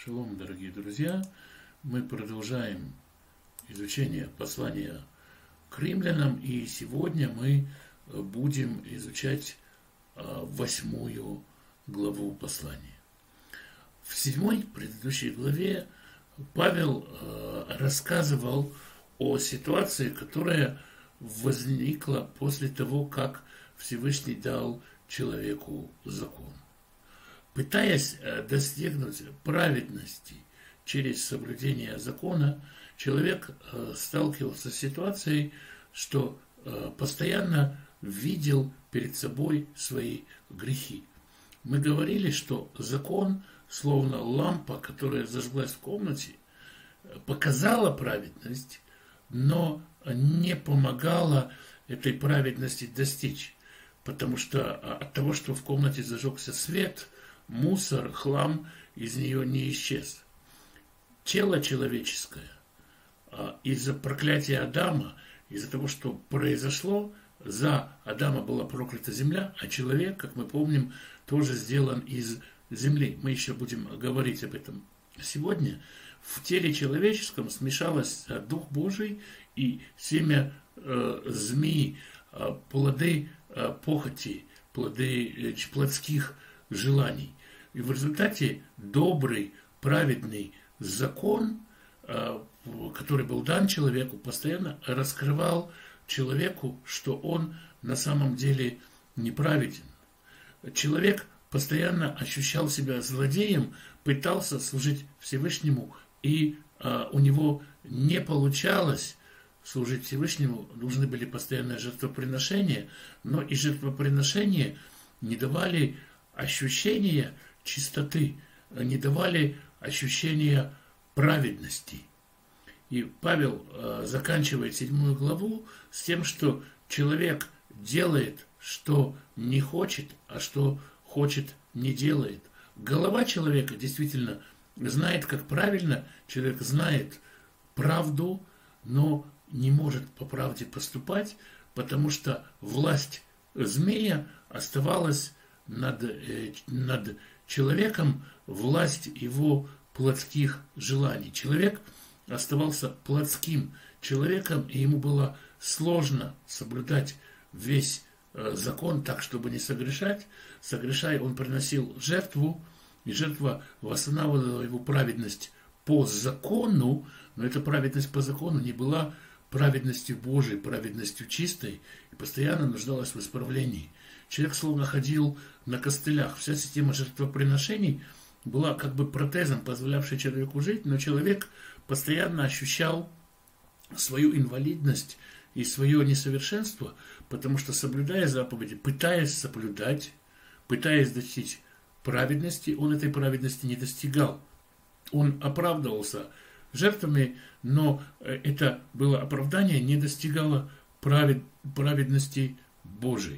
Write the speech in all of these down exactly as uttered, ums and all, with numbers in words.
Шалом, дорогие друзья! Мы продолжаем изучение послания к римлянам, и сегодня мы будем изучать восьмую главу послания. В седьмой предыдущей главе Павел рассказывал о ситуации, которая возникла после того, как Всевышний дал человеку закон. Пытаясь достигнуть праведности через соблюдение закона, человек сталкивался с ситуацией, что постоянно видел перед собой свои грехи. Мы говорили, что закон, словно лампа, которая зажглась в комнате, показала праведность, но не помогала этой праведности достичь. Потому что от того, что в комнате зажегся свет, мусор, хлам из нее не исчез. Тело человеческое из-за проклятия Адама, из-за того, что произошло, за Адама была проклята земля, а человек, как мы помним, тоже сделан из земли. Мы еще будем говорить об этом сегодня. В теле человеческом смешалось Дух Божий и семя э, змеи, э, плоды э, похоти, плоды э, плотских желаний. И в результате добрый, праведный закон, который был дан человеку, постоянно раскрывал человеку, что он на самом деле неправеден. Человек постоянно ощущал себя злодеем, пытался служить Всевышнему, и у него не получалось служить Всевышнему, нужны были постоянные жертвоприношения, но и жертвоприношения не давали ощущения чистоты, не давали ощущения праведности. И Павел э, заканчивает седьмую главу с тем, что человек делает, что не хочет, а что хочет, не делает. Голова человека действительно знает, как правильно, человек знает правду, но не может по правде поступать, потому что власть змея оставалась над, э, над человеком, власть его плотских желаний. Человек оставался плотским человеком, и ему было сложно соблюдать весь э, закон так, чтобы не согрешать. Согрешая, он приносил жертву, и жертва восстанавливала его праведность по закону, но эта праведность по закону не была праведностью Божией, праведностью чистой, и постоянно нуждалась в исправлении. Человек словно ходил на костылях. Вся система жертвоприношений была как бы протезом, позволявшей человеку жить, но человек постоянно ощущал свою инвалидность и свое несовершенство, потому что, соблюдая заповеди, пытаясь соблюдать, пытаясь достичь праведности, он этой праведности не достигал. Он оправдывался жертвами, но это было оправдание, не достигало правед, праведности Божией.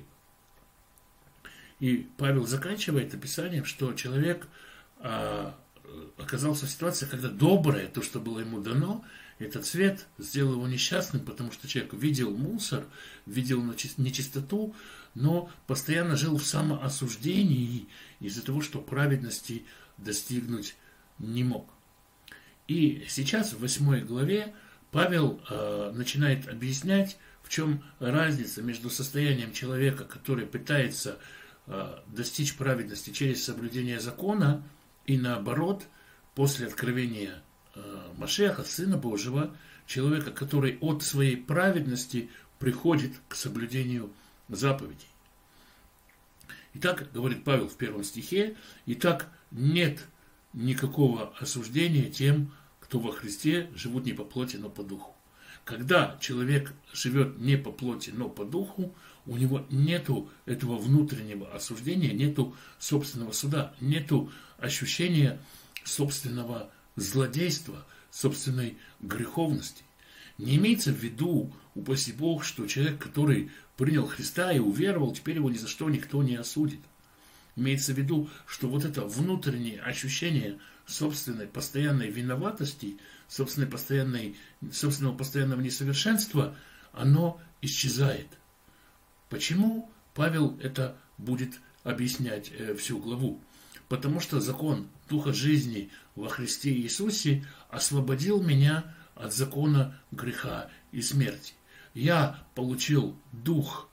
И Павел заканчивает описанием, что человек а, оказался в ситуации, когда доброе, то, что было ему дано, этот свет сделал его несчастным, потому что человек видел мусор, видел нечистоту, но постоянно жил в самоосуждении из-за того, что праведности достигнуть не мог. И сейчас в восьмой главе Павел а, начинает объяснять, в чем разница между состоянием человека, который пытается достичь праведности через соблюдение закона, и наоборот, после откровения Машиаха, Сына Божьего, человека, который от своей праведности приходит к соблюдению заповедей. Итак, говорит Павел в первом стихе, итак, нет никакого осуждения тем, кто во Христе живут не по плоти, но по духу. Когда человек живет не по плоти, но по духу, у него нету этого внутреннего осуждения, нету собственного суда, нету ощущения собственного злодейства, собственной греховности. Не имеется в виду, упаси Бог, что человек, который принял Христа и уверовал, теперь его ни за что никто не осудит. Имеется в виду, что вот это внутреннее ощущение собственной постоянной виноватости, собственной постоянной, собственного постоянного несовершенства, оно исчезает. Почему Павел это будет объяснять всю главу? потому что закон Духа жизни во Христе Иисусе освободил меня от закона греха и смерти. Я получил Дух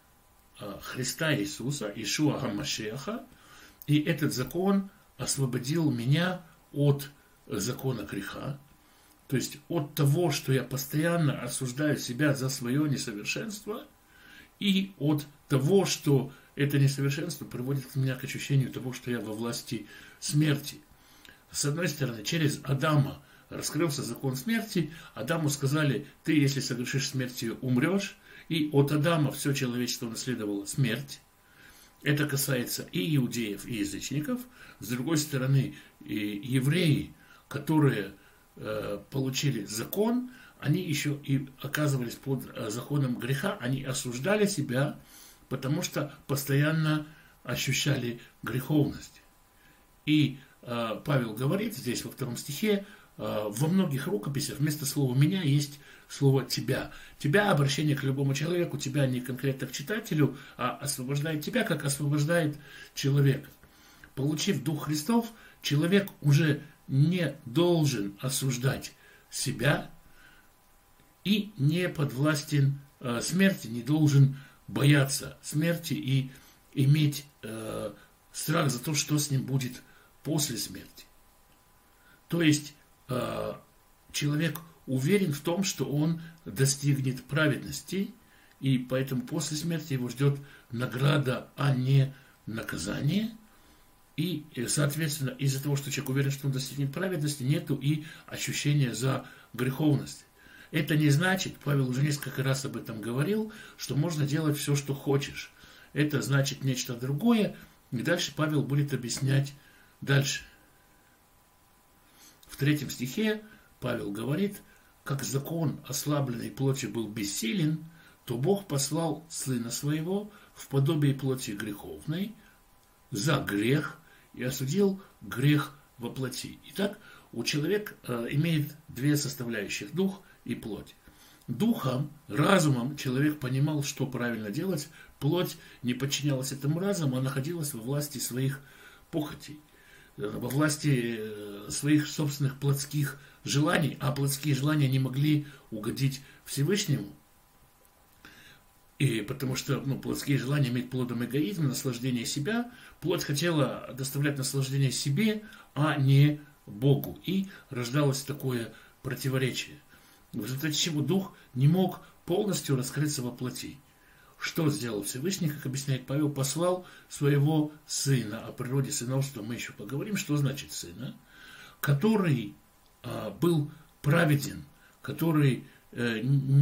Христа Иисуса, Ишуа Гамашеха, и этот закон освободил меня от закона греха, то есть от того, что я постоянно осуждаю себя за свое несовершенство, и от того, что это несовершенство приводит меня к ощущению того, что я во власти смерти. С одной стороны, через Адама раскрылся закон смерти. Адаму сказали: ты, если совершишь смерть, умрешь. И от Адама все человечество наследовало смерть. Это касается и иудеев, и язычников. С другой стороны, и евреи, которые э, получили закон, они еще и оказывались под законом греха, они осуждали себя, потому что постоянно ощущали греховность. И э, Павел говорит здесь во втором стихе: э, во многих рукописях вместо слова «меня» есть слово «тебя». «Тебя» — обращение к любому человеку, «тебя» не конкретно к читателю, а освобождает тебя, как освобождает человека. Получив Дух Христов, человек уже не должен осуждать себя и не подвластен э, смерти, не должен бояться смерти и иметь э, страх за то, что с ним будет после смерти. То есть э, человек уверен в том, что он достигнет праведности, и поэтому после смерти его ждет награда, а не наказание. И, соответственно, из-за того, что человек уверен, что он достигнет праведности, нету и ощущения за греховность. Это не значит, Павел уже несколько раз об этом говорил, что можно делать все, что хочешь. Это значит нечто другое. И дальше Павел будет объяснять дальше. В третьем стихе Павел говорит: как закон ослабленной плоти был бессилен, то Бог послал Сына Своего в подобие плоти греховной за грех и осудил грех во плоти. Итак, у человека э, имеет две составляющих: дух и плоть. Духом, разумом человек понимал, что правильно делать. Плоть не подчинялась этому разуму, а находилась во власти своих похотей, во власти своих собственных плотских желаний, а плотские желания не могли угодить Всевышнему. И потому что ну, плотские желания имеют плодом эгоизма, наслаждение себя. Плоть хотела доставлять наслаждение себе, а не Богу. И рождалось такое противоречие, в результате чего дух не мог полностью раскрыться во плоти. Что сделал Всевышний, как объясняет Павел? Послал своего сына. О природе сыновства мы еще поговорим. Что значит сына? Который а, был праведен, который э,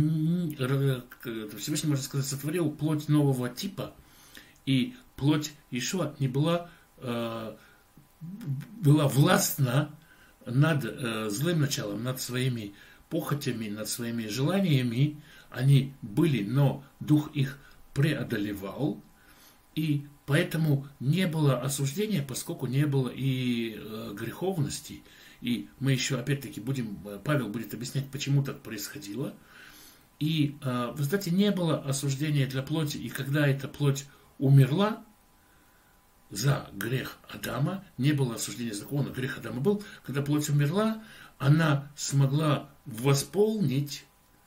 Всевышний, можно сказать, сотворил плоть нового типа, и плоть Иешуа не была, э, была властна над э, злым началом, над своими похотями, над своими желаниями. Они были, но дух их преодолевал, и поэтому не было осуждения, поскольку не было и э, греховности. И мы еще, опять-таки, будем, Павел будет объяснять, почему так происходило. И э, в результате не было осуждения для плоти, и когда эта плоть умерла за грех Адама, не было осуждения закона, грех Адама был, когда плоть умерла, она смогла восполнить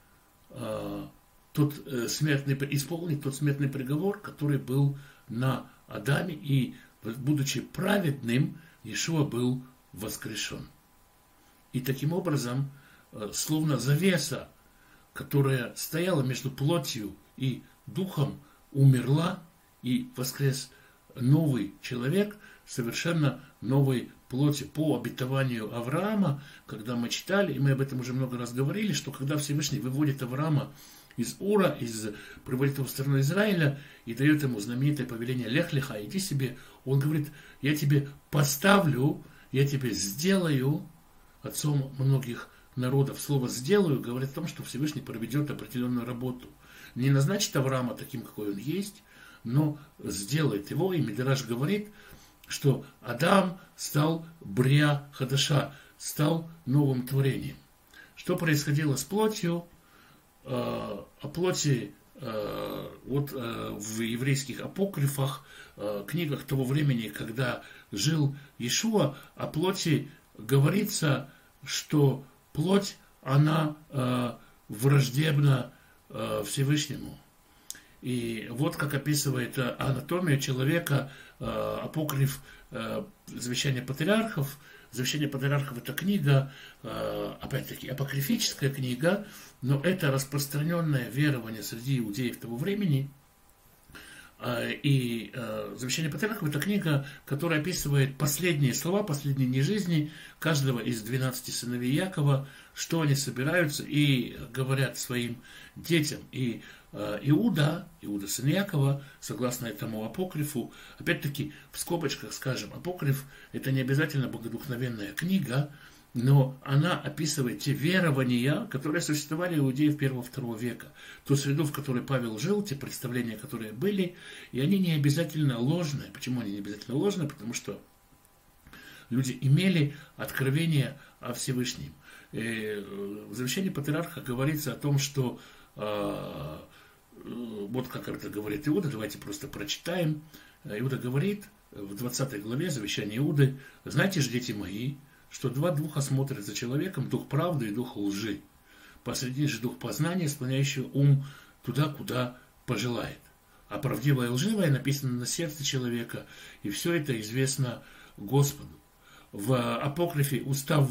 э, тот э, смертный, исполнить тот смертный приговор, который был на Адаме, и, будучи праведным, Иешуа был воскрешен. И таким образом, э, словно завеса, которая стояла между плотью и духом, умерла, и воскрес новый человек, совершенно новой плоти, по обетованию Авраама. Когда мы читали, и мы об этом уже много раз говорили, что когда Всевышний выводит Авраама из Ура, из, приводит его в страну Израиля и дает ему знаменитое повеление «Лех леха, иди себе», он говорит: я тебе поставлю, я тебе сделаю отцом многих народов. Слово «сделаю» говорит о том, что Всевышний проведет определенную работу. Не назначит Авраама таким, какой он есть, но сделает его. И Мидраш говорит, что Адам стал брия хадаша, стал новым творением. Что происходило с плотью? О плоти вот в еврейских апокрифах, книгах того времени, когда жил Иешуа, о плоти говорится, что плоть, она враждебна Всевышнему. И вот как описывает анатомию человека апокриф Завещания патриархов. Завещание патриархов — это книга, опять-таки, апокрифическая книга, но это распространенное верование среди иудеев того времени. И Завещание патриархов — это книга, которая описывает последние слова, последние дни жизни каждого из двенадцати сыновей Якова, что они собираются и говорят своим детям. И Иуда, Иуда сын Якова, согласно этому апокрифу, опять-таки в скобочках скажем, апокриф — это не обязательно богодухновенная книга, но она описывает те верования, которые существовали у иудеев первого-второго века, ту среду, в которой Павел жил, те представления, которые были, и они не обязательно ложные. Почему они не обязательно ложные? Потому что люди имели откровение о Всевышнем. И в Завещании патриарха говорится о том, что вот как это говорит Иуда, давайте просто прочитаем. Иуда говорит в двадцатой главе Завещания Иуды: «Знайте же, дети мои, что два духа смотрят за человеком, дух правды и дух лжи. Посреди же дух познания, склоняющий ум туда, куда пожелает. А правдивое и лживое написано на сердце человека, и все это известно Господу». В апокрифе устав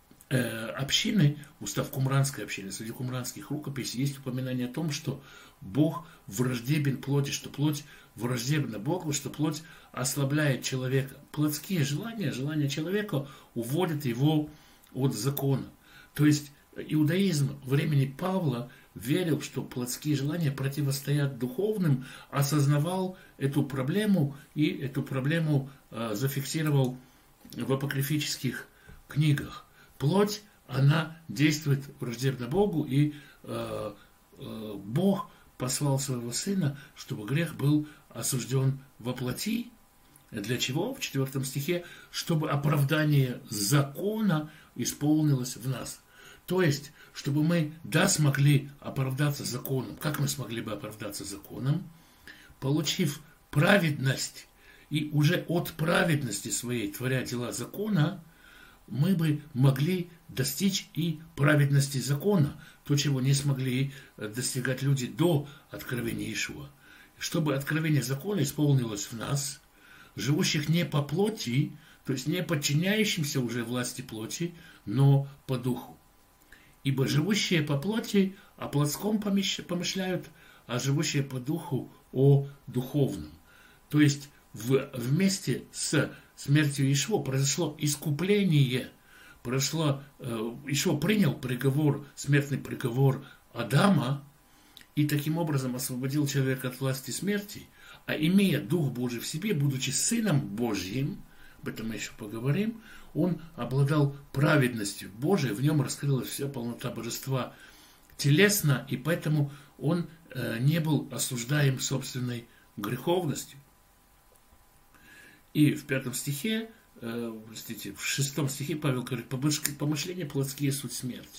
э, общины, устав кумранской общины, среди кумранских рукописей есть упоминание о том, что Бог враждебен плоти, что плоть враждебна Богу, что плоть ослабляет человека. Плотские желания, желания человека уводят его от закона. То есть иудаизм времени Павла верил, что плотские желания противостоят духовным, осознавал эту проблему и эту проблему э, зафиксировал в апокрифических книгах. Плоть, она действует враждебно Богу, и э, э, Бог послал своего Сына, чтобы грех был осужден во плоти. Для чего? В четвертом стихе, чтобы оправдание закона исполнилось в нас. То есть, чтобы мы, да, смогли оправдаться законом. Как мы смогли бы оправдаться законом? Получив праведность, и уже от праведности своей, творя дела закона, мы бы могли достичь и праведности закона, то, чего не смогли достигать люди до откровения Иешуа. Чтобы откровение закона исполнилось в нас, живущих не по плоти, то есть не подчиняющимся уже власти плоти, но по духу. Ибо живущие по плоти о плотском помышляют, а живущие по духу о духовном. То есть в, вместе с смертью Иешуа произошло искупление, произошло, э, Иешуа принял приговор, смертный приговор Адама, и таким образом освободил человека от власти смерти, а имея Дух Божий в себе, будучи Сыном Божьим, об этом мы еще поговорим, он обладал праведностью Божией, в нем раскрылась вся полнота божества телесно, и поэтому он э, не был осуждаем собственной греховностью. И в пятом стихе, э, простите, в шестом стихе Павел говорит: помышления плотские суть смерти.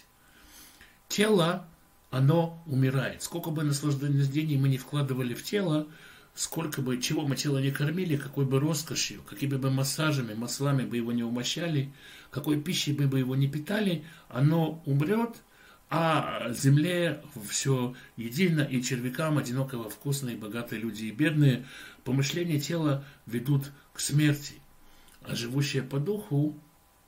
Тело, оно умирает. Сколько бы наслаждений мы не вкладывали в тело, сколько бы, чего мы тело не кормили, какой бы роскошью, какими бы массажами, маслами бы его не умощали, какой пищей мы бы его не питали, оно умрет, а земле все едино, и червякам одиноково вкусные, богатые люди и бедные, помышления тела ведут к смерти. А живущие по духу,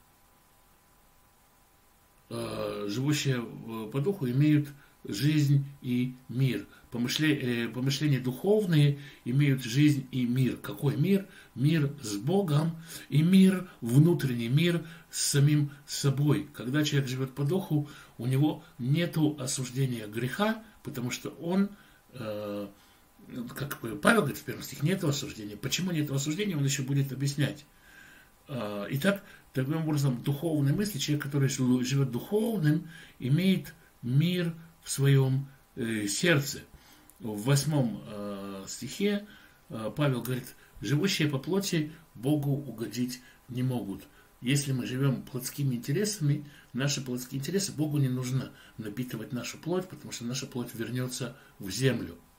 э, живущие по духу имеют жизнь и мир. Помышления, помышления духовные имеют жизнь и мир. Какой мир? Мир с Богом и мир, внутренний мир с самим собой. Когда человек живет по духу, у него нет осуждения греха, потому что он, э, как Павел говорит в первом стихе, нет осуждения. Почему нет осуждения, он еще будет объяснять. Э, итак, таким образом, духовные мысли, человек, который живет духовным, имеет мир в своем э, сердце. В восьмом э, стихе э, Павел говорит: живущие по плоти Богу угодить не могут. Если мы живем плотскими интересами, наши плотские интересы, Богу не нужно напитывать нашу плоть, потому что наша плоть вернется в землю.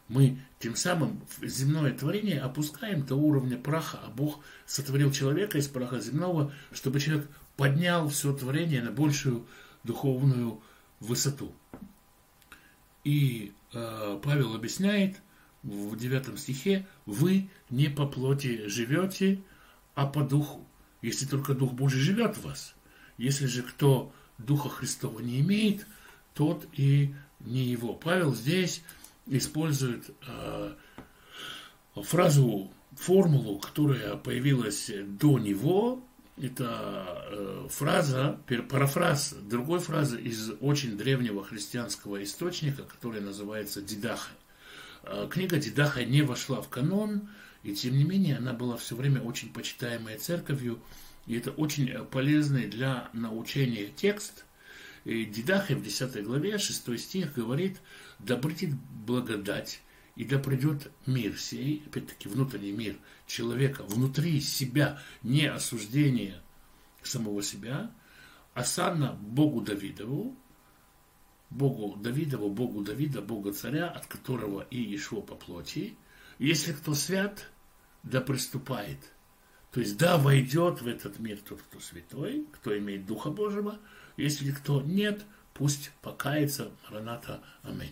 Мы тем самым земное творение опускаем до уровня праха, а Бог сотворил человека из праха земного, чтобы человек поднял все творение на большую духовную высоту. И э, Павел объясняет в девятом стихе: вы не по плоти живете, а по духу, если только Дух Божий живет в вас. Если же кто Духа Христова не имеет, тот и не его. Павел здесь использует э, фразу, формулу, которая появилась до него. Это э, фраза, парафраз другой фразы из очень древнего христианского источника, которая называется Дидахой. Э, книга Дидахой не вошла в канон, и тем не менее она была все время очень почитаемой церковью, и это очень полезный для научения текст. И Дидахой в десятой главе, шестой стих говорит: «Да придет благодать, и да придет мир сей», опять-таки внутренний мир человека, внутри себя, не осуждение самого себя, осанна Богу Давидову, Богу Давидову, Богу Давида, Бога царя, от которого и Иешуа по плоти. Если кто свят, да приступает. То есть, да, войдет в этот мир тот, кто святой, кто имеет Духа Божьего. Если кто нет, пусть покается. Мараната. Аминь.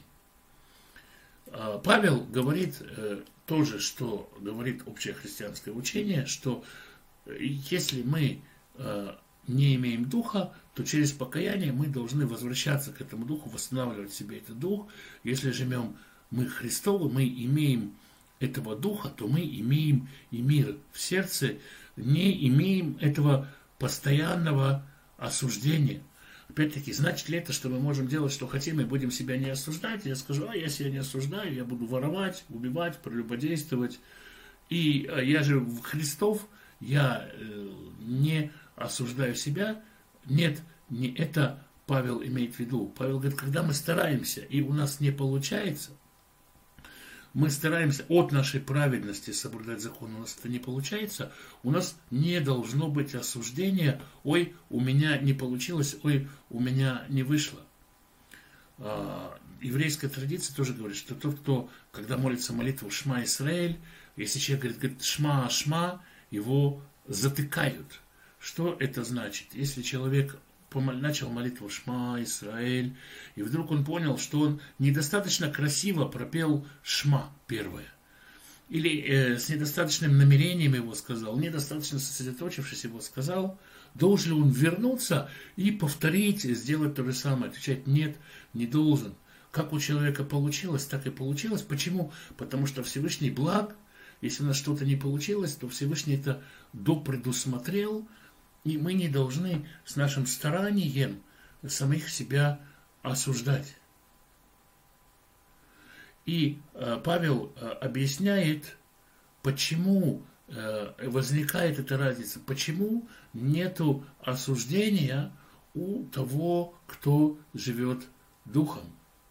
Павел говорит тоже, что говорит общее христианское учение, что если мы не имеем Духа, то через покаяние мы должны возвращаться к этому Духу, восстанавливать в себе этот Дух. Если живем мы Христовы, мы имеем этого Духа, то мы имеем и мир в сердце, не имеем этого постоянного осуждения. Опять-таки, значит ли это, что мы можем делать, что хотим, и будем себя не осуждать? Я скажу: а я себя не осуждаю, я буду воровать, убивать, прелюбодействовать. И я же Христов, я не осуждаю себя. Нет, не это Павел имеет в виду. Павел говорит, когда мы стараемся, и у нас не получается, мы стараемся от нашей праведности соблюдать закон, у нас это не получается, у нас не должно быть осуждения: ой, у меня не получилось, ой, у меня не вышло. А, еврейская традиция тоже говорит, что тот, кто, когда молится молитву Шма Исраэль, если человек говорит, говорит Шма, Шма, его затыкают. Что это значит? Если человек начал молитву Шма Исраэль, и вдруг он понял, что он недостаточно красиво пропел Шма первое, или э, с недостаточным намерением его сказал, недостаточно сосредоточившись его сказал, должен ли он вернуться и повторить, сделать то же самое? Отвечать: нет, не должен. Как у человека получилось, так и получилось. Почему? Потому что Всевышний благ. Если у нас что-то не получилось, то Всевышний это допредусмотрел, и мы не должны с нашим старанием самих себя осуждать. И э, Павел э, объясняет, почему э, возникает эта разница, почему нету осуждения у того, кто живет Духом.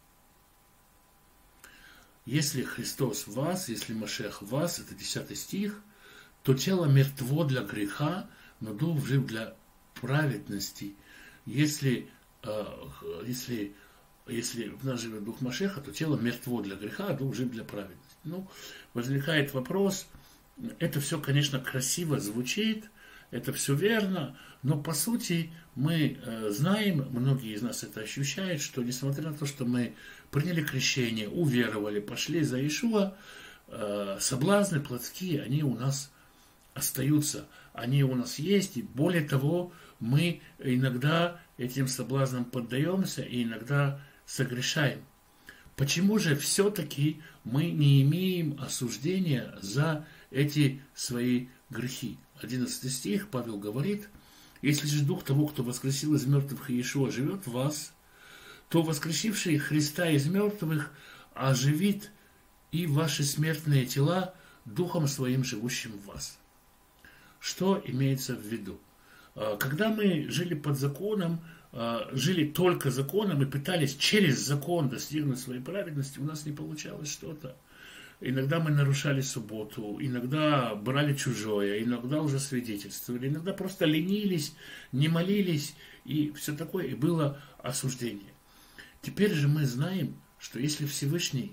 Если Христос в вас, если Машиах в вас, это десятый стих, то тело мертво для греха, но Дух жив для праведности. Если, э, если, если в нас живет Дух Машеха, то тело мертво для греха, а Дух жив для праведности. Ну, возникает вопрос, это все, конечно, красиво звучит, это все верно, но по сути мы э, знаем, многие из нас это ощущают, что несмотря на то, что мы приняли крещение, уверовали, пошли за Иешуа, э, соблазны плотские, они у нас остаются, они у нас есть, и более того, мы иногда этим соблазнам поддаемся и иногда согрешаем. Почему же все-таки мы не имеем осуждения за эти свои грехи? одиннадцатый стих, Павел говорит: «Если же Дух того, кто воскресил из мертвых Иешуа, живет в вас, то воскресивший Христа из мертвых оживит и ваши смертные тела Духом Своим, живущим в вас». Что имеется в виду? Когда мы жили под законом, жили только законом и пытались через закон достигнуть своей праведности, у нас не получалось что-то. Иногда мы нарушали субботу, иногда брали чужое, иногда уже свидетельствовали, иногда просто ленились, не молились, и все такое, и было осуждение. Теперь же мы знаем, что если Всевышний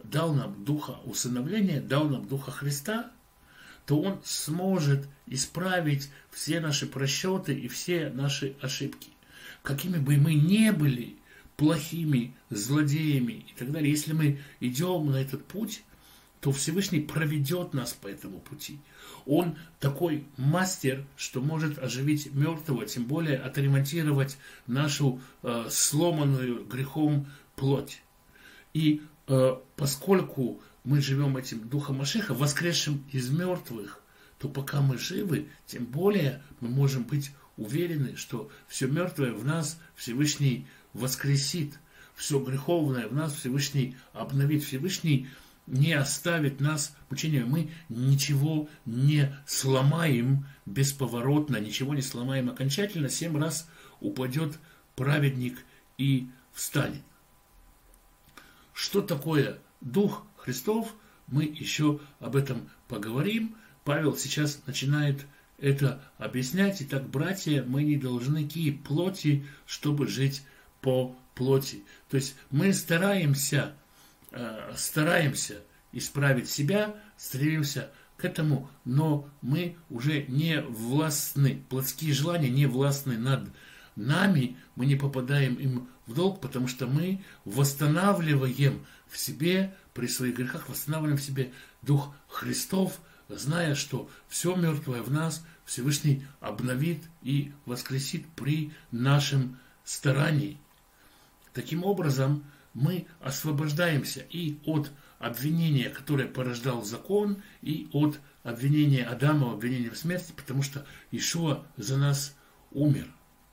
дал нам духа усыновления, дал нам духа Христа, то Он сможет исправить все наши просчеты и все наши ошибки. Какими бы мы ни были плохими, злодеями и так далее, если мы идем на этот путь, то Всевышний проведет нас по этому пути. Он такой мастер, что может оживить мертвого, тем более отремонтировать нашу э, сломанную грехом плоть. И э, поскольку мы живем этим Духом Машиаха, воскресшим из мертвых, то пока мы живы, тем более мы можем быть уверены, что все мертвое в нас Всевышний воскресит, все греховное в нас Всевышний обновит, Всевышний не оставит нас мучениями. Мы ничего не сломаем бесповоротно, ничего не сломаем окончательно. Семь раз упадет праведник и встанет. Что такое Дух Христов? Мы еще об этом поговорим. Павел сейчас начинает это объяснять. Итак, братья, мы не должны ки плоти, чтобы жить по плоти. То есть мы стараемся стараемся исправить себя, стремимся к этому, но мы уже не властны, плотские желания не властны над нами, мы не попадаем им в долг, потому что мы восстанавливаем в себе, при своих грехах, восстанавливаем в себе Дух Христов, зная, что все мертвое в нас Всевышний обновит и воскресит при нашем старании. Таким образом, мы освобождаемся и от обвинения, которое порождал закон, и от обвинения Адама, обвинения в смерти, потому что Иешуа за нас умер.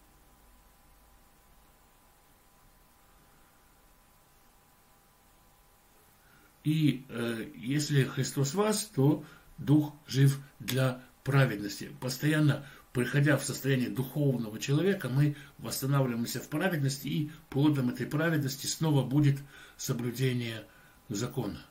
И э, если Христос в вас, то Дух жив для праведности. Постоянно приходя в состояние духовного человека, мы восстанавливаемся в праведности, и плодом этой праведности снова будет соблюдение закона.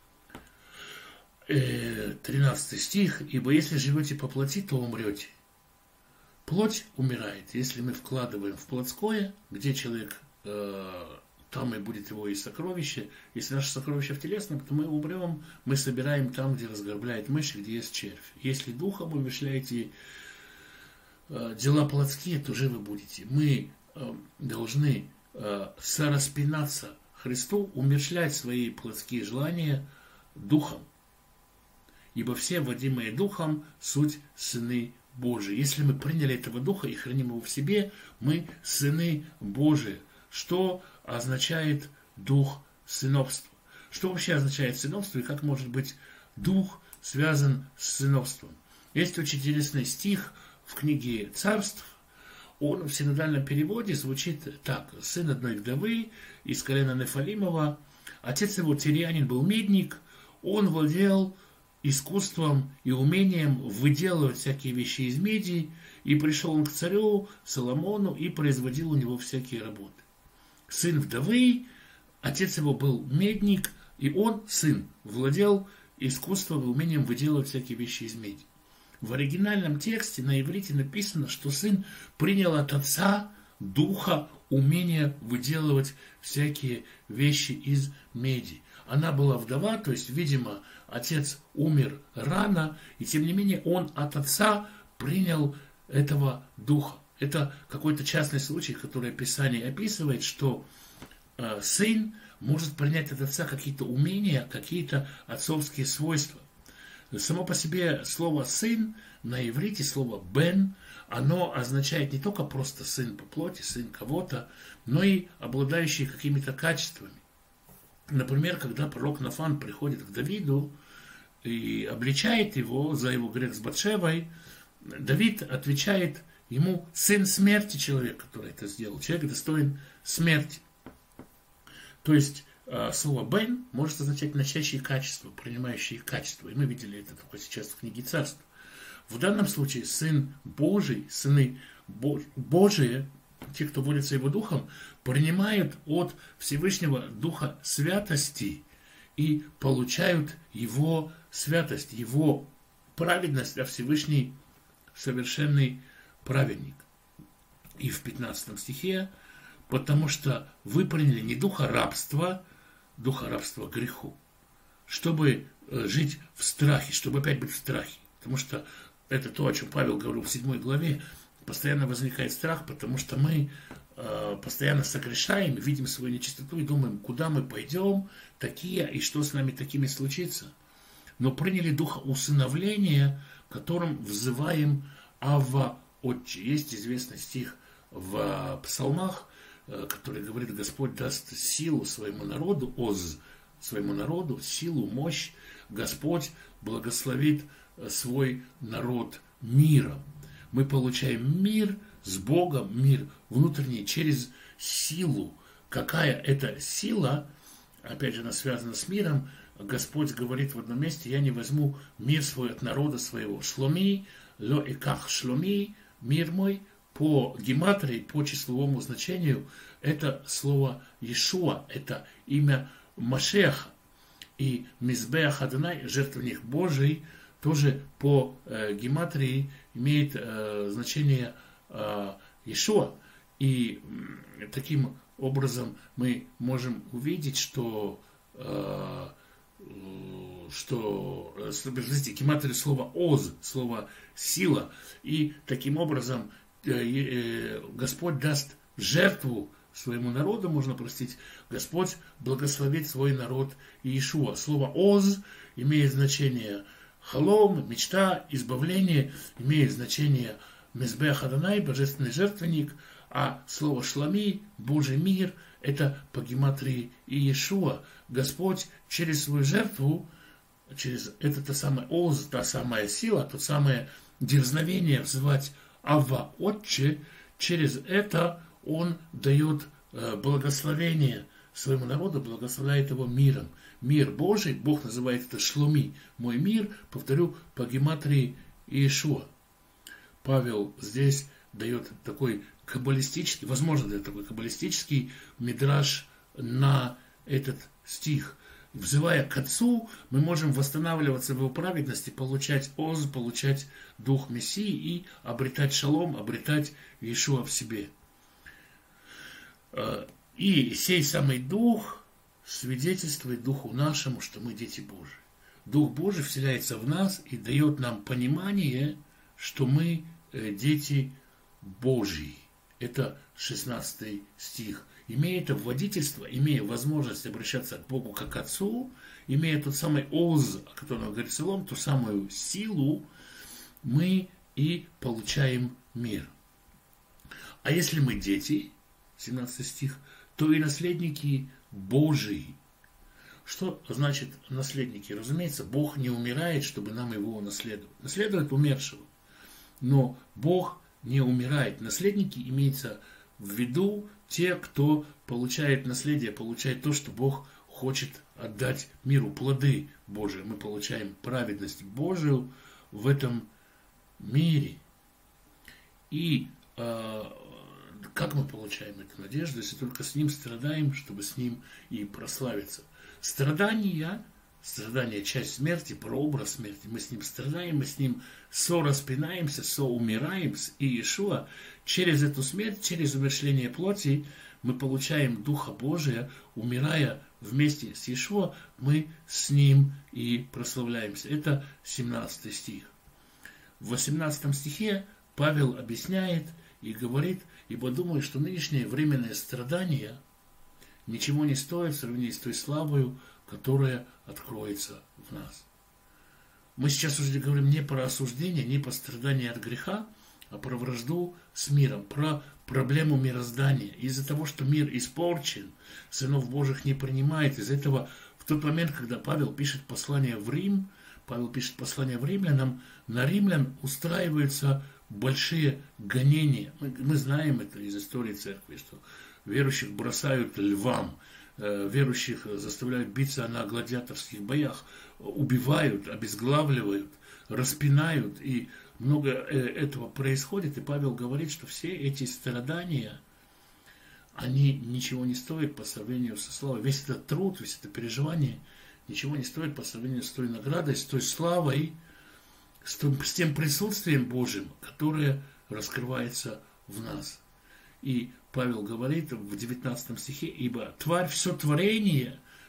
тринадцатый стих. «Ибо если живете по плоти, то умрете». Плоть умирает, если мы вкладываем в плотское, где человек, э, там и будет его и сокровище. Если наше сокровище в телесном, то мы умрем, мы собираем там, где разграбляет мышь, где есть червь. Если духом умышляете дела плотские, то живы будете. Мы э, должны э, сораспинаться Христу, умерщвлять свои плотские желания духом. Ибо все, водимые духом, суть сыны Божии. Если мы приняли этого духа и храним его в себе, мы сыны Божии. Что означает дух сыновства? Что вообще означает сыновство и как может быть дух связан с сыновством? Есть очень интересный стих в книге «Царств». Он в синодальном переводе звучит так. Сын одной вдовы из колена Нефалимова. Отец его тирянин был медник. Он владел искусством и умением выделывать всякие вещи из меди. И пришел он к царю Соломону и производил у него всякие работы. Сын вдовы, отец его был медник, и он, сын, владел искусством и умением выделывать всякие вещи из меди. В оригинальном тексте на иврите написано, что сын принял от отца духа умения выделывать всякие вещи из меди. Она была вдова, то есть, видимо, отец умер рано, и тем не менее он от отца принял этого духа. Это какой-то частный случай, который Писание описывает, что э, сын может принять от отца какие-то умения, какие-то отцовские свойства. Само по себе слово «сын» на иврите, слово «бен», оно означает не только просто сын по плоти, сын кого-то, но и обладающий какими-то качествами. Например, когда пророк Нафан приходит к Давиду и обличает его за его грех с Батшевой, Давид отвечает ему: сын смерти человек, который это сделал, человек достоин смерти. То есть слово «бен» может означать носящие качества, принимающие качества. И мы видели это только сейчас в книге Царств. В данном случае сын Божий, сыны Божии, те, кто водится его духом, принимают от Всевышнего духа святости и получают его святость, его праведность, а Всевышний совершенный праведник. И в пятнадцатом стихе: потому что вы приняли не духа рабства, духа рабства греху, чтобы жить в страхе, чтобы опять быть в страхе. Потому что это то, о чем Павел говорил в седьмой главе. Постоянно возникает страх, потому что мы э, постоянно согрешаем, видим свою нечистоту и думаем, куда мы пойдем, такие, и что с нами такими случится. Но приняли духа усыновления, которым взываем Авва Отче. Есть известный стих в псалмах, который говорит: Господь даст силу своему народу, Оз, своему народу, силу, мощь. Господь благословит свой народ миром. Мы получаем мир с Богом, мир внутренний через силу. Какая это сила? Опять же, она связана с миром. Господь говорит в одном месте: я не возьму мир свой от народа своего. Шломи, ло эках шломи, мир мой. По гематрии, по числовому значению, это слово Иешуа, это имя Машеха. И Мизбеах Адонай, жертвенник Божий, тоже по э, гематрии имеет э, значение э, Иешуа. И э, таким образом мы можем увидеть, что, э, что э, гематрия слова Оз, слово сила. И таким образом Господь даст жертву своему народу, можно простить, Господь благословит свой народ Иешуа. Слово «оз» имеет значение халом, мечта, избавление, имеет значение мизбеах Адонай, божественный жертвенник, а слово «шлами», Божий мир, это по гематрии Иешуа. Господь через свою жертву, через это та самая «оз», та самая сила, то самое дерзновение взывать Авва Отче, через это он дает благословение своему народу, благословляет его миром. Мир Божий, Бог называет это шломи. Мой мир, повторю, по гематрии Иешуа. Павел здесь дает такой каббалистический, возможно, это такой каббалистический мидраш на этот стих. Взывая к Отцу, мы можем восстанавливаться в его праведности, получать Оз, получать Дух Мессии и обретать шалом, обретать Иешуа в себе. И сей самый Дух свидетельствует Духу нашему, что мы дети Божии. Дух Божий вселяется в нас и дает нам понимание, что мы дети Божьи. Это шестнадцатый стих. Имея это водительство, имея возможность обращаться к Богу как к Отцу, имея тот самый Оз, о котором говорит Псалом, ту самую силу, мы и получаем мир. А если мы дети, семнадцатый стих, то и наследники Божии. Что значит наследники? Разумеется, Бог не умирает, чтобы нам его наследовать. Наследует умершего. Но Бог не умирает. Наследники имеется в виду те, кто получает наследие, получает то, что Бог хочет отдать миру, плоды Божии. Мы получаем праведность Божию в этом мире. И э, как мы получаем эту надежду, если только с Ним страдаем, чтобы с Ним и прославиться? Страдания, страдания, часть смерти, прообраз смерти. Мы с Ним страдаем, мы с Ним сораспинаемся, соумираем с Иешуа. Через эту смерть, через умершление плоти мы получаем Духа Божия, умирая вместе с Иешуа, мы с Ним и прославляемся. Это семнадцатый стих. В восемнадцатом стихе Павел объясняет и говорит: ибо думаю, что нынешнее временное страдание ничего не стоит в сравнении с той славою, которая откроется в нас. Мы сейчас уже говорим не про осуждение, не про страдание от греха, а про вражду с миром, про проблему мироздания. Из-за того, что мир испорчен, сынов Божьих не принимает, из-за этого в тот момент, когда Павел пишет послание в Рим, Павел пишет послание в римлянам, на римлян устраиваются большие гонения. Мы, мы знаем это из истории церкви, что верующих бросают львам, э, верующих заставляют биться на гладиаторских боях, убивают, обезглавливают, распинают, и много этого происходит. И Павел говорит, что все эти страдания, они ничего не стоят по сравнению со славой. Весь этот труд, весь это переживание ничего не стоит по сравнению с той наградой, с той славой, с, том, с тем присутствием Божьим, которое раскрывается в нас. И Павел говорит в девятнадцатом стихе: ибо тварь, все творение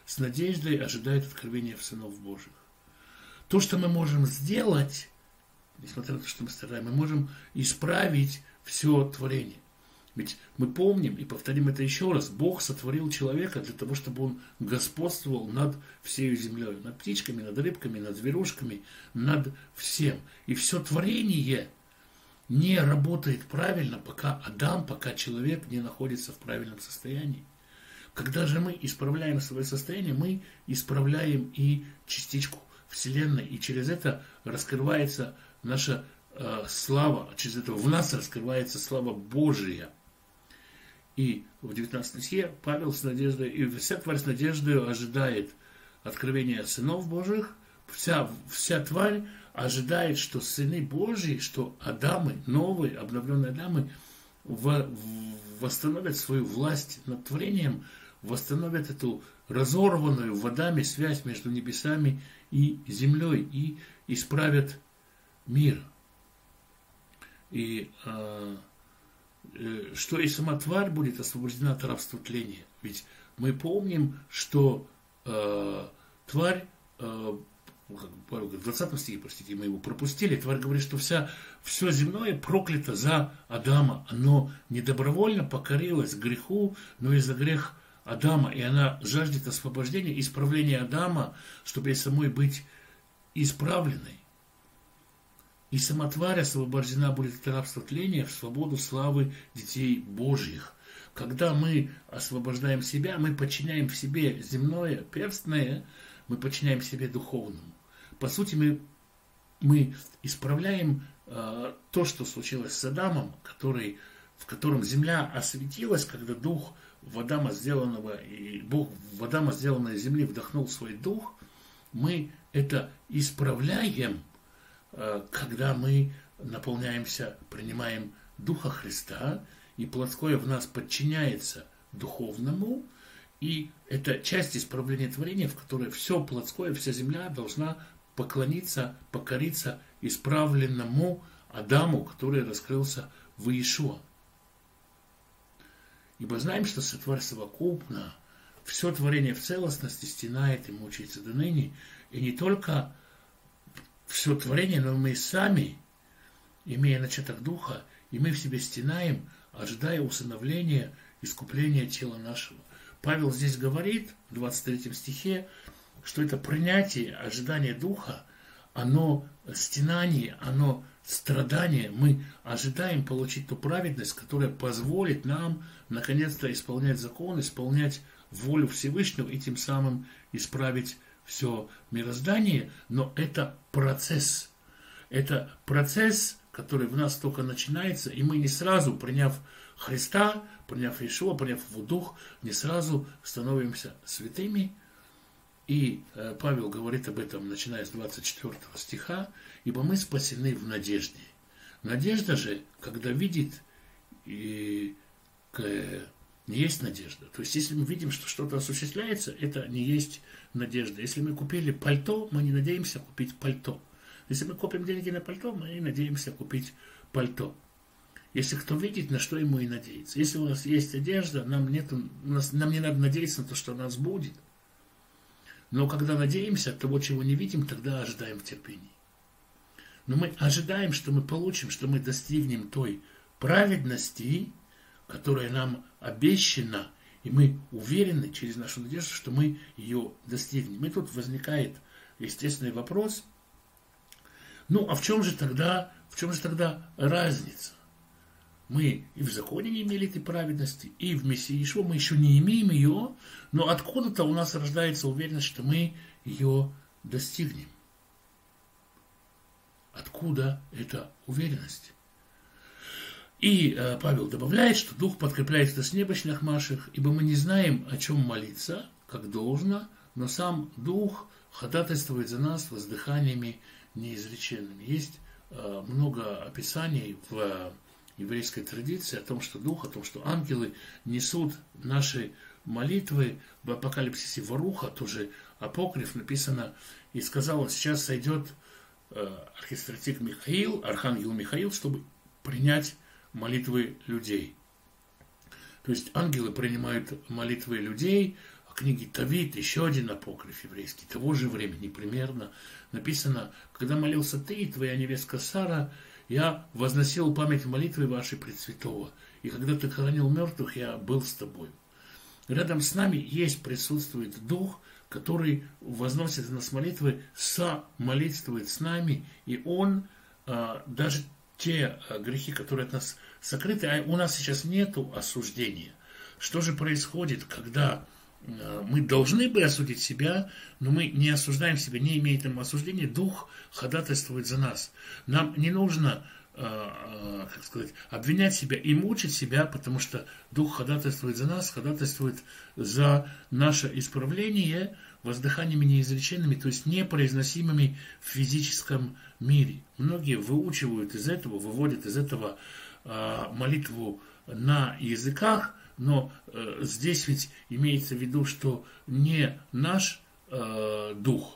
с надеждой ожидает откровения в сынов Божьих. То, что мы можем сделать, несмотря на то, что мы страдаем, мы можем исправить все творение. Ведь мы помним и повторим это еще раз, Бог сотворил человека для того, чтобы он господствовал над всей землей, над птичками, над рыбками, над зверушками, над всем. И все творение не работает правильно, пока Адам, пока человек не находится в правильном состоянии. Когда же мы исправляем свое состояние, мы исправляем и частичку Вселенной, и через это раскрывается наша э, слава, через это в нас раскрывается слава Божия. И в девятнадцатом стихе Павел с надеждой, и вся тварь с надеждой ожидает откровения сынов Божьих, вся, вся тварь ожидает, что сыны Божьи, что Адамы, новые, обновленные Адамы, в, в, восстановят свою власть над творением, восстановят эту разорванную водами связь между небесами и землей и исправят мир. И э, э, что и сама тварь будет освобождена от рабства тления. Ведь мы помним, что э, тварь, э, в двадцатом стихе, простите, мы его пропустили, тварь говорит, что вся, все земное проклято за Адама. Оно не добровольно покорилось греху, но и за грех Адама, и она жаждет освобождения, исправления Адама, чтобы ей самой быть исправленной. И сама тварь освобождена будет от рабства тления в свободу славы детей Божьих. Когда мы освобождаем себя, мы подчиняем в себе земное, перстное, мы подчиняем себе духовному. По сути, мы, мы исправляем э, то, что случилось с Адамом, который, в котором земля осветилась, когда дух в Адама сделанного, и Бог в Адама сделанной земли вдохнул свой дух, мы это исправляем, когда мы наполняемся, принимаем Духа Христа, и плотское в нас подчиняется духовному, и это часть исправления творения, в которой все плотское, вся земля должна поклониться, покориться исправленному Адаму, который раскрылся в Иешуа. Ибо знаем, что сотворь совокупно, все творение в целостности стенает и мучается до ныне, и не только все творение, но мы сами, имея начаток Духа, и мы в себе стенаем, ожидая усыновления, искупления тела нашего. Павел здесь говорит, в двадцать третьем стихе, что это принятие, ожидание Духа, оно стенание, оно страдание. Мы ожидаем получить ту праведность, которая позволит нам наконец-то исполнять закон, исполнять волю Всевышнего и тем самым исправить все мироздание. Но это процесс. Это процесс, который в нас только начинается, и мы не сразу, приняв Христа, приняв Иешуа, приняв Его Дух, не сразу становимся святыми. И Павел говорит об этом, начиная с двадцать четвёртого стиха, ибо мы спасены в надежде. Надежда же, когда видит, и не есть надежда. То есть, если мы видим, что что-то осуществляется, это не есть надежда. Если мы купили пальто, мы не надеемся купить пальто. Если мы копим деньги на пальто, мы не надеемся купить пальто. Если кто видит, на что ему и надеяться. Если у нас есть одежда, нам, нету, нас, нам не надо надеяться на то, что у нас будет. Но когда надеемся от того, чего не видим, тогда ожидаем в терпении. Но мы ожидаем, что мы получим, что мы достигнем той праведности, которая нам обещана, и мы уверены через нашу надежду, что мы ее достигнем. И тут возникает естественный вопрос, ну а в чем же тогда, в чем же тогда разница? Мы и в законе не имели этой праведности, и в Мессии Иешуа мы еще не имеем ее, но откуда-то у нас рождается уверенность, что мы ее достигнем. Откуда эта уверенность? И э, Павел добавляет, что Дух подкрепляет это с небочных маших, ибо мы не знаем, о чем молиться, как должно, но сам Дух ходатайствует за нас воздыханиями неизреченными. Есть э, много описаний в еврейской традиции о том, что Дух, о том, что ангелы несут наши молитвы. В Апокалипсисе Варуха, тоже апокриф, написано, и сказал, сейчас сойдет э, архистратик Михаил, архангел Михаил, чтобы принять молитвы людей. То есть ангелы принимают молитвы людей, книге Тавит, еще один апокриф еврейский, того же времени примерно, написано: когда молился ты и твоя невестка Сара, я возносил память молитвы вашей Пресвятого, и когда ты хоронил мертвых, я был с тобой. Рядом с нами есть, присутствует Дух, который возносит на нас молитвы, самолитствует с нами, и Он а, даже те а, грехи, которые от нас сокрыты, а у нас сейчас нету осуждения. Что же происходит, когда а, мы должны бы осудить себя, но мы не осуждаем себя, не имея там осуждения? Дух ходатайствует за нас. Нам не нужно, как сказать, обвинять себя и мучить себя, потому что Дух ходатайствует за нас, ходатайствует за наше исправление воздыханиями неизреченными, то есть непроизносимыми в физическом мире. Многие выучивают из этого, выводят из этого молитву на языках, но здесь ведь имеется в виду, что не наш Дух,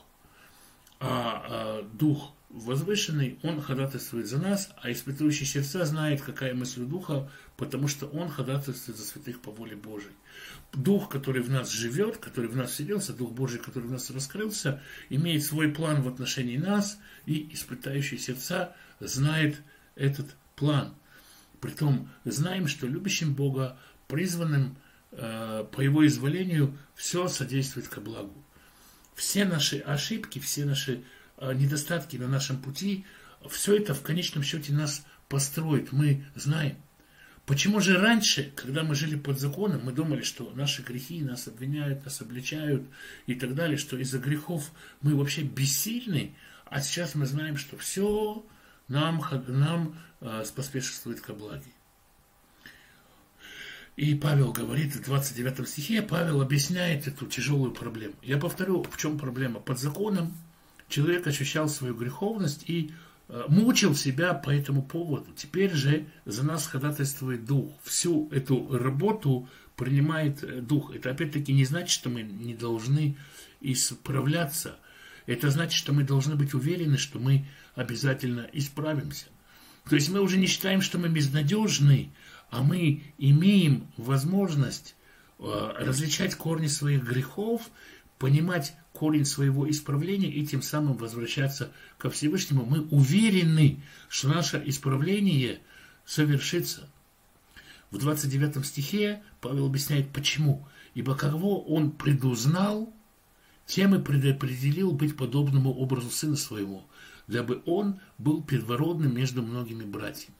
а Дух возвышенный, Он ходатайствует за нас, а испытывающий сердца знает, какая мысль Духа, потому что Он ходатайствует за святых по воле Божией. Дух, который в нас живет, который в нас вселился, Дух Божий, который в нас раскрылся, имеет свой план в отношении нас, и испытающий сердца знает этот план. Притом знаем, что любящим Бога, призванным э, по Его изволению, все содействует ко благу. Все наши ошибки, все наши недостатки на нашем пути, все это в конечном счете нас построит. Мы знаем. Почему же раньше, когда мы жили под законом, мы думали, что наши грехи нас обвиняют, нас обличают и так далее, что из-за грехов мы вообще бессильны, а сейчас мы знаем, что все нам, нам споспешествует ко благе. И Павел говорит в двадцать девятом стихе, Павел объясняет эту тяжелую проблему. Я повторю, в чем проблема. Под законом человек ощущал свою греховность и э, мучил себя по этому поводу. Теперь же за нас ходатайствует Дух. Всю эту работу принимает Дух. Это опять-таки не значит, что мы не должны исправляться. Это значит, что мы должны быть уверены, что мы обязательно исправимся. То есть мы уже не считаем, что мы безнадежны, а мы имеем возможность э, различать корни своих грехов, понимать корень своего исправления и тем самым возвращаться ко Всевышнему. Мы уверены, что наше исправление совершится. В двадцать девятом стихе Павел объясняет, почему. Ибо кого он предузнал, тем и предопределил быть подобному образу сына своего, дабы он был первородным между многими братьями.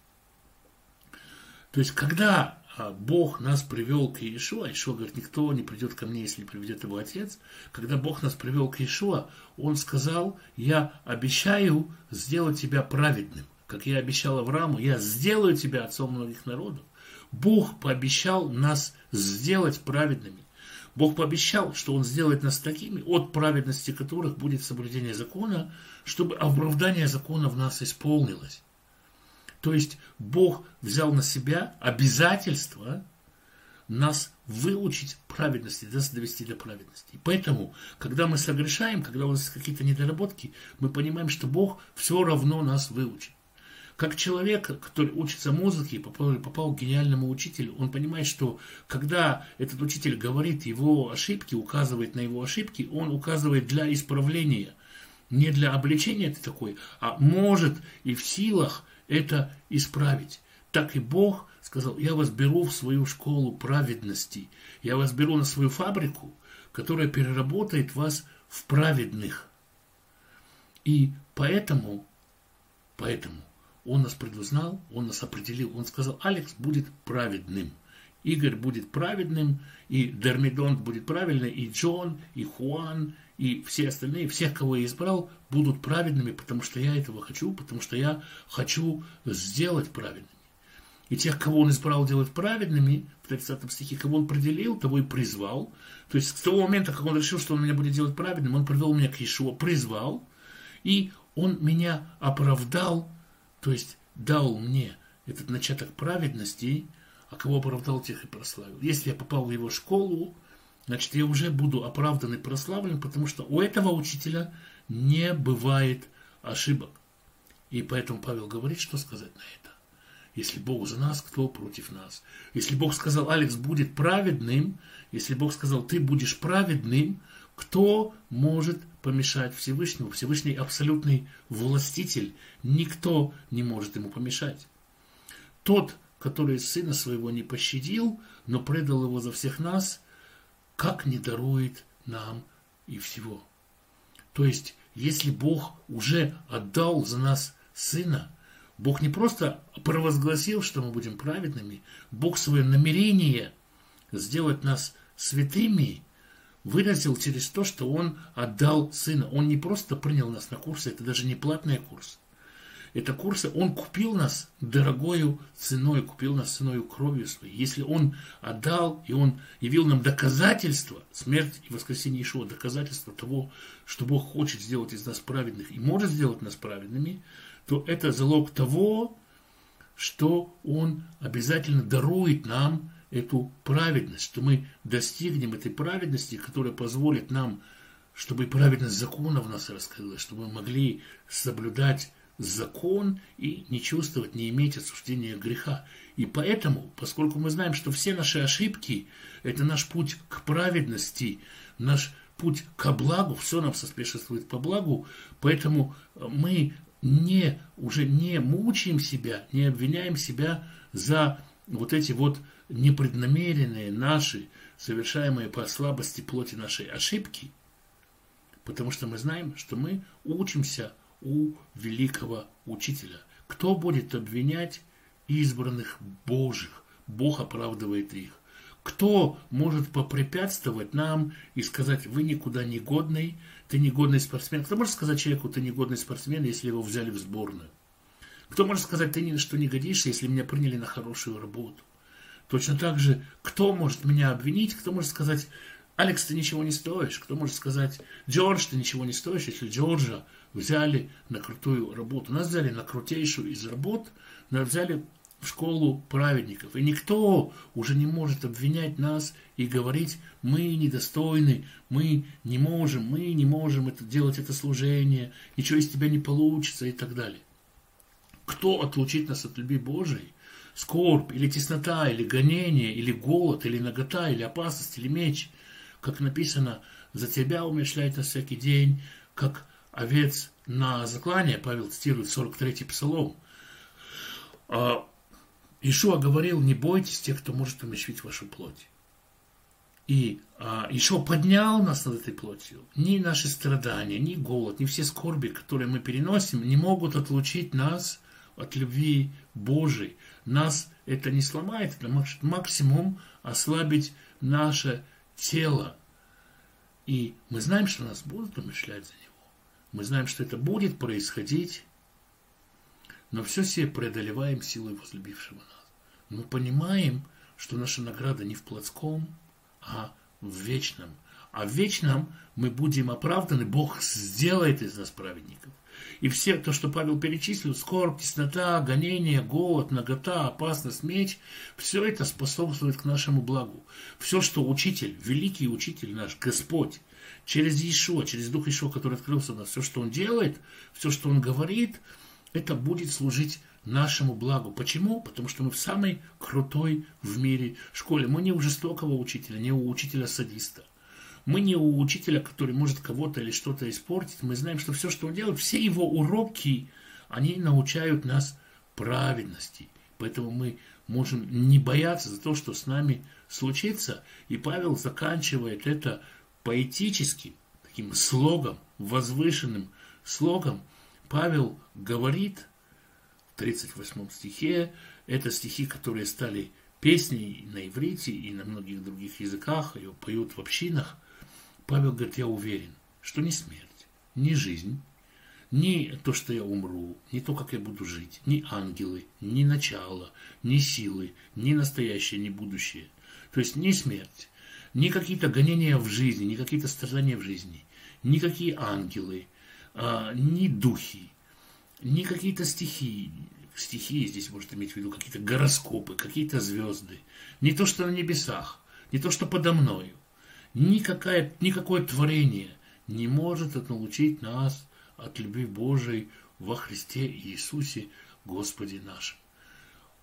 То есть, когда Бог нас привел к Иешуа, Иешуа говорит, никто не придет ко мне, если не приведет его Отец. Когда Бог нас привел к Иешуа, Он сказал, я обещаю сделать тебя праведным. Как я обещал Аврааму, я сделаю тебя отцом многих народов. Бог пообещал нас сделать праведными. Бог пообещал, что Он сделает нас такими, от праведности которых будет соблюдение закона, чтобы оправдание закона в нас исполнилось. То есть Бог взял на себя обязательство нас выучить праведности, нас довести до праведности. Поэтому, когда мы согрешаем, когда у нас есть какие-то недоработки, мы понимаем, что Бог все равно нас выучит. Как человек, который учится музыке и попал, попал к гениальному учителю, он понимает, что когда этот учитель говорит его ошибки, указывает на его ошибки, он указывает для исправления, не для обличения ты такой, а может и в силах это исправить. Так и Бог сказал, я вас беру в свою школу праведности, я вас беру на свою фабрику, которая переработает вас в праведных. И поэтому, поэтому Он нас предузнал, Он нас определил, Он сказал, Алекс будет праведным, Игорь будет праведным, и Дермидонт будет правильным, и Джон, и Хуан, и все остальные, всех, кого я избрал, будут праведными, потому что я этого хочу, потому что я хочу сделать праведными. И тех, кого Он избрал делать праведными, в тридцатом стихе, кого Он определил, того и призвал. То есть с того момента, как Он решил, что Он меня будет делать праведным, Он привел меня к Иешуа, призвал, и Он меня оправдал, то есть дал мне этот начаток праведности, а кого оправдал, тех и прославил. Если я попал в его школу, значит, я уже буду оправдан и прославлен, потому что у этого учителя не бывает ошибок. И поэтому Павел говорит, что сказать на это. Если Бог за нас, кто против нас? Если Бог сказал, Алекс будет праведным, если Бог сказал, ты будешь праведным, кто может помешать Всевышнему? Всевышний абсолютный властитель. Никто не может ему помешать. Тот, который сына своего не пощадил, но предал его за всех нас, как не дарует нам и всего. То есть, если Бог уже отдал за нас сына, Бог не просто провозгласил, что мы будем праведными, Бог свое намерение сделать нас святыми выразил через то, что Он отдал сына. Он не просто принял нас на курсы, это даже не платный курс. Это курсы, Он купил нас дорогою ценой, купил нас ценою кровью своей. Если Он отдал, и Он явил нам доказательства, смерть и воскресение Иешуа, доказательства того, что Бог хочет сделать из нас праведных и может сделать нас праведными, то это залог того, что Он обязательно дарует нам эту праведность, что мы достигнем этой праведности, которая позволит нам, чтобы праведность закона в нас раскрылась, чтобы мы могли соблюдать закон и не чувствовать, не иметь осуждения греха. И поэтому, поскольку мы знаем, что все наши ошибки – это наш путь к праведности, наш путь ко благу, все нам соспешествует по благу, поэтому мы не, уже не мучаем себя, не обвиняем себя за вот эти вот непреднамеренные наши, совершаемые по слабости плоти нашей ошибки, потому что мы знаем, что мы учимся у великого учителя. Кто будет обвинять избранных Божьих? Бог оправдывает их. Кто может попрепятствовать нам и сказать, вы никуда не годный, ты негодный спортсмен? Кто может сказать человеку, ты негодный спортсмен, если его взяли в сборную? Кто может сказать, ты ни на что не годишься, если меня приняли на хорошую работу? Точно так же, кто может меня обвинить, кто может сказать, Алекс, ты ничего не стоишь? Кто может сказать, Джордж, ты ничего не стоишь, если Джорджа взяли на крутую работу? Нас взяли на крутейшую из работ, нас взяли в школу праведников. И никто уже не может обвинять нас и говорить, мы недостойны, мы не можем, мы не можем это, делать это служение, ничего из тебя не получится и так далее. Кто отлучит нас от любви Божией? Скорбь, или теснота, или гонение, или голод, или нагота, или опасность, или меч. Как написано, за тебя умерщвляют нас всякий день, как овец на заклание, Павел цитирует сорок третий псалом. Иешуа говорил, не бойтесь тех, кто может умерщвить вашу плоть. И а, Иешуа поднял нас над этой плотью. Ни наши страдания, ни голод, ни все скорби, которые мы переносим, не могут отлучить нас от любви Божией. Нас это не сломает, это может максимум ослабить наше тело. И мы знаем, что нас будут умерщвлять за него. Мы знаем, что это будет происходить, но все себе преодолеваем силой возлюбившего нас. Мы понимаем, что наша награда не в плотском, а в вечном. А в вечном мы будем оправданы, Бог сделает из нас праведников. И все то, что Павел перечислил, скорбь, теснота, гонение, голод, нагота, опасность, меч, все это способствует к нашему благу. Все, что учитель, великий учитель наш, Господь, через Иешуа, через Дух Иешуа, который открылся у нас, все, что Он делает, все, что Он говорит, это будет служить нашему благу. Почему? Потому что мы в самой крутой в мире школе. Мы не у жестокого учителя, не у учителя-садиста. Мы не у учителя, который может кого-то или что-то испортить. Мы знаем, что все, что он делает, все его уроки, они научают нас праведности. Поэтому мы можем не бояться за то, что с нами случится. И Павел заканчивает это поэтическим, таким слогом, возвышенным слогом. Павел говорит в тридцать восьмом стихе, это стихи, которые стали песней на иврите и на многих других языках, ее поют в общинах. Павел говорит, я уверен, что ни смерть, ни жизнь, ни то, что я умру, ни то, как я буду жить, ни ангелы, ни начало, ни силы, ни настоящее, ни будущее. То есть ни смерть, ни какие-то гонения в жизни, ни какие-то страдания в жизни, никакие ангелы, а, ни духи, ни какие-то стихии. Стихии здесь может иметь в виду какие-то гороскопы, какие-то звезды. Не то, что на небесах, не то, что подо мною. Никакое, никакое творение не может отлучить нас от любви Божией во Христе Иисусе Господе нашем.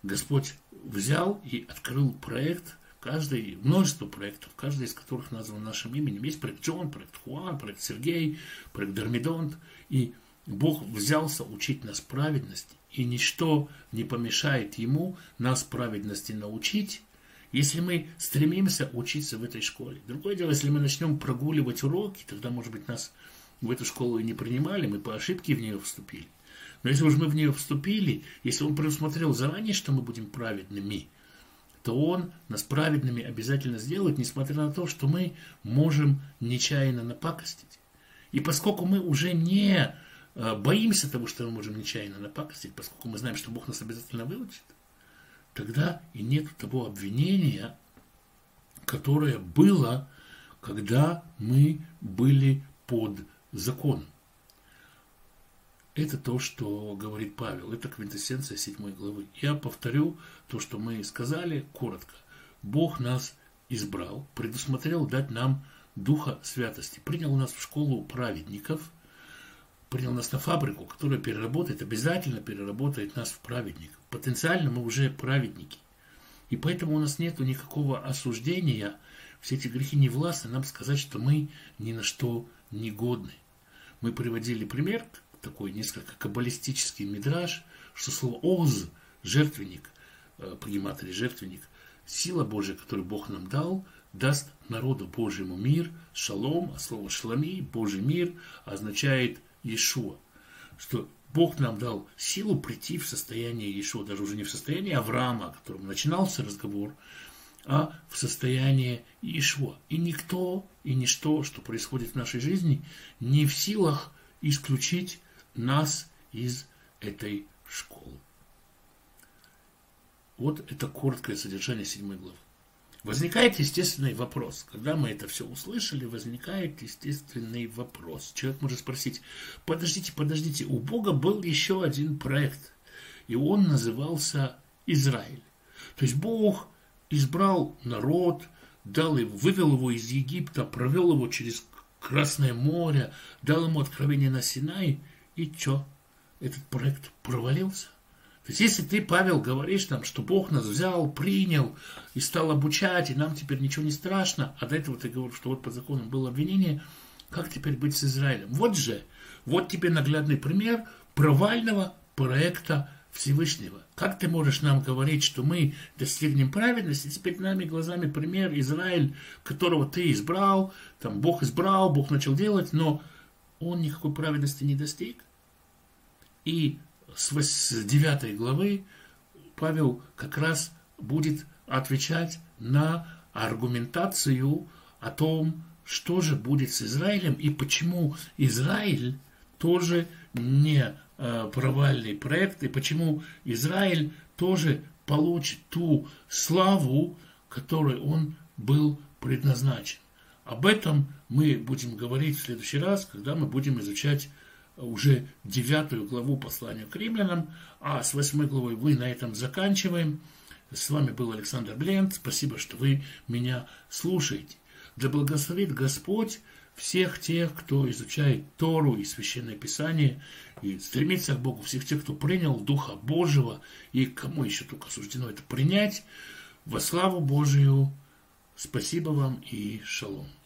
Господь взял и открыл проект, каждый, множество проектов, каждый из которых назван нашим именем. Есть проект Джон, проект Хуан, проект Сергей, проект Дормидонт. И Бог взялся учить нас праведности, и ничто не помешает Ему нас праведности научить, если мы стремимся учиться в этой школе. Другое дело, если мы начнем прогуливать уроки, тогда, может быть, нас в эту школу и не принимали, мы по ошибке в нее вступили. Но если уж мы в нее вступили, если Он предусмотрел заранее, что мы будем праведными, то Он нас праведными обязательно сделает, несмотря на то, что мы можем нечаянно напакостить. И поскольку мы уже не боимся того, что мы можем нечаянно напакостить, поскольку мы знаем, что Бог нас обязательно выучит, тогда и нет того обвинения, которое было, когда мы были под законом. Это то, что говорит Павел. Это квинтэссенция седьмой главы. Я повторю то, что мы сказали коротко. Бог нас избрал, предусмотрел дать нам Духа Святости. Принял нас в школу праведников, принял нас на фабрику, которая переработает, обязательно переработает нас в праведников. Потенциально мы уже праведники. И поэтому у нас нет никакого осуждения. Все эти грехи не властны нам сказать, что мы ни на что не годны. Мы приводили пример, такой несколько каббалистический мидраш, что слово «оз», жертвенник, по гематрии жертвенник, сила Божия, которую Бог нам дал, даст народу Божьему мир, шалом, а слово «шалами», Божий мир, означает Иешуа, что Бог нам дал силу прийти в состояние Иешуа, даже уже не в состоянии Авраама, о котором начинался разговор, а в состояние Иешуа. И никто и ничто, что происходит в нашей жизни, не в силах исключить нас из этой школы. Вот это короткое содержание седьмой главы. Возникает естественный вопрос. Когда мы это все услышали, возникает естественный вопрос. Человек может спросить: подождите, подождите, у Бога был еще один проект, и он назывался Израиль. То есть Бог избрал народ, дал его, вывел его из Египта, провел его через Красное море, дал ему откровение на Синай, и что? Этот проект провалился? То есть, если ты, Павел, говоришь нам, что Бог нас взял, принял и стал обучать, и нам теперь ничего не страшно, а до этого ты говоришь, что вот по закону было обвинение, как теперь быть с Израилем? Вот же, вот тебе наглядный пример провального проекта Всевышнего. Как ты можешь нам говорить, что мы достигнем праведности? Теперь нами глазами пример Израиль, которого ты избрал, там Бог избрал, Бог начал делать, но он никакой праведности не достиг. И с девятой главы Павел как раз будет отвечать на аргументацию о том, что же будет с Израилем и почему Израиль тоже не провальный проект, и почему Израиль тоже получит ту славу, которой он был предназначен. Об этом мы будем говорить в следующий раз, когда мы будем изучать уже девятую главу послания к римлянам, а с восьмой главой мы на этом заканчиваем. С вами был Александр Блент. Спасибо, что вы меня слушаете. Да благословит Господь всех тех, кто изучает Тору и Священное Писание, и стремится к Богу, всех тех, кто принял Духа Божьего, и кому еще только суждено это принять, во славу Божию. Спасибо вам и шалом.